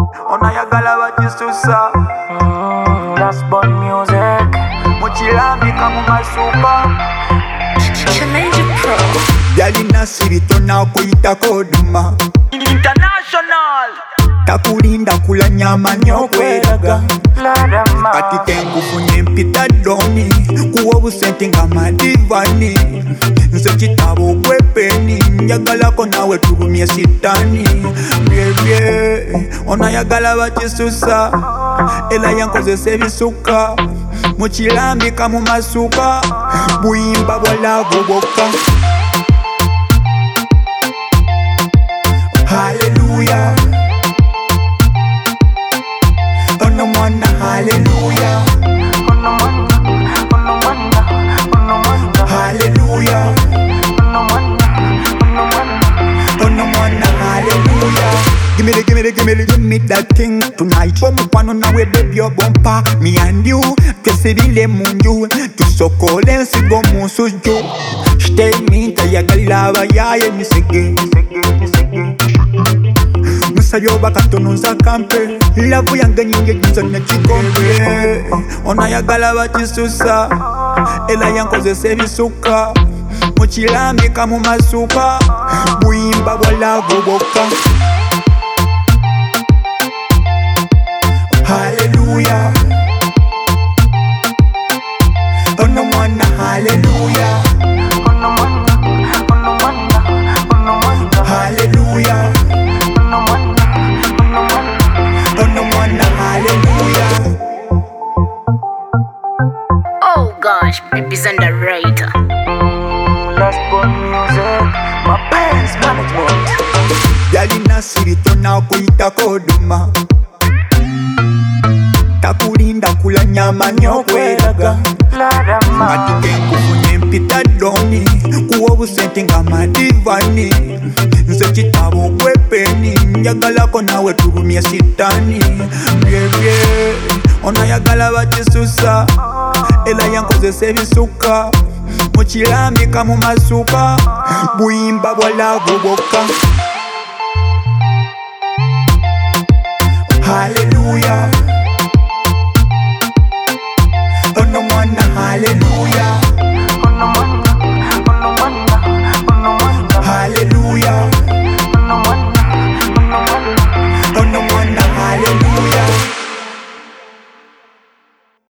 Unayagala batisusa. That's born music. Muchilambika mumasuka. Challenge Pro. Yalina sibitona kuyita koduma International. takulinda kula nyama nyokweraga Ladama. kati tengufunye mpita doni kuwa obusente nga madivani nze kitabo gwepeni njagalako nawe tulumye sitani byebye onayagala bakisusa era yankozesa ebisuka mukilambika mu masuka buyimba bwalavu bwokka. Hallelujah. Oh no wonder, hallelujah. Hallelujah. Oh no wonder, hallelujah. Give me that thing tonight. Omukwano nawe baby your bumper. Me and you, twesibile munju. Tusokole nsigo musuju. Stay me tayagala abayaye misege. Musabyo bakatonoza kampe. Lavu yange nyinge jinza nechikompe. Onayagala bakisusa era yankozesa ebisuka mukilambika mu masuka buyimba bwalavu bwokka. Hallelujah. Oh no wonder, hallelujah. Hallelujah. Oh no wonder, hallelujah. Oh gosh, baby's underrated. That's born music. My parents management. Yalina sibitona kuyita koduma takulinda kula nyama nyokweraga Ladama. kati tenkufunye mpita doni kuwa obusente nga madivani nze kitabo gwepeni njagalako nawe tulumye sitani byebye onayagala bakisusa era yankozesa ebisuka mukilambika mu masuka buyimba bwalavu bwokka. Hallelujah. Oh no wonder, hallelujah.